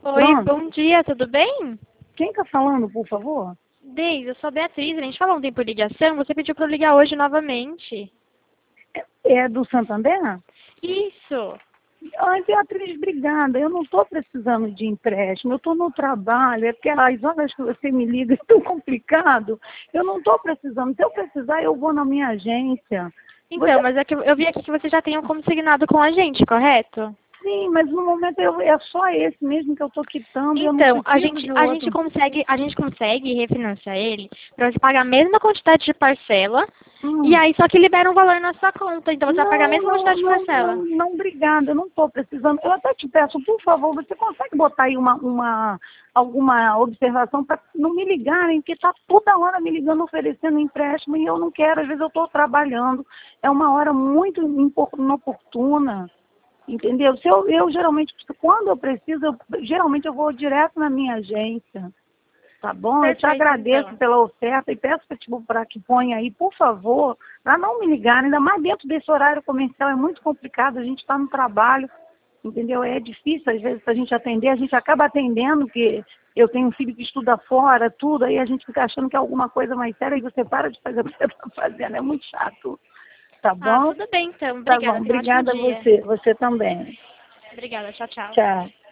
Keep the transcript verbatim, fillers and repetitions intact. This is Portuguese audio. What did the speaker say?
Oi, Pronto. bom dia, tudo bem? Quem tá falando, por favor? Deise, eu sou a Beatriz, a gente falou ontem por ligação, você pediu para eu ligar hoje novamente. É, é do Santander? Isso. Ai, Beatriz, obrigada. Eu não estou precisando de empréstimo, eu estou no trabalho. É porque as horas que você me liga é tão complicado. Eu não estou precisando. Se eu precisar, eu vou na minha agência. Então, Você... mas é que eu vi aqui que você já tem um consignado com a gente, correto? Sim, mas no momento eu, é só esse mesmo que eu estou quitando e eu não Então, a preciso gente, de a outro. gente consegue, a gente consegue refinanciar ele para você pagar a mesma quantidade de parcela Hum. e aí só que libera um valor na sua conta, então você vai pagar a Não, mesma não, quantidade de não, parcela. não, não, obrigada, eu não estou precisando. Eu até te peço, por favor, você consegue botar aí uma, uma, alguma observação para não me ligarem, porque está toda hora me ligando, oferecendo empréstimo e eu não quero, às vezes eu estou trabalhando. É uma hora muito inoportuna, entendeu? Se eu, eu geralmente, quando eu preciso, eu, geralmente eu vou direto na minha agência. Tá bom? Eu te Perfeito, agradeço então. pela oferta e peço para tipo, para que ponha aí, por favor, para não me ligar, ainda mais dentro desse horário comercial, é muito complicado, a gente está no trabalho, entendeu? É difícil, às vezes, para a gente atender, a gente acaba atendendo, porque eu tenho um filho que estuda fora, tudo, aí a gente fica achando que é alguma coisa mais séria e você para de fazer o que você está fazendo, é muito chato. Tá Ah, bom? tudo bem, então. Tá Obrigada, bom, tenha um ótimo obrigada a dia. você, você também. Obrigada, tchau, tchau. Tchau.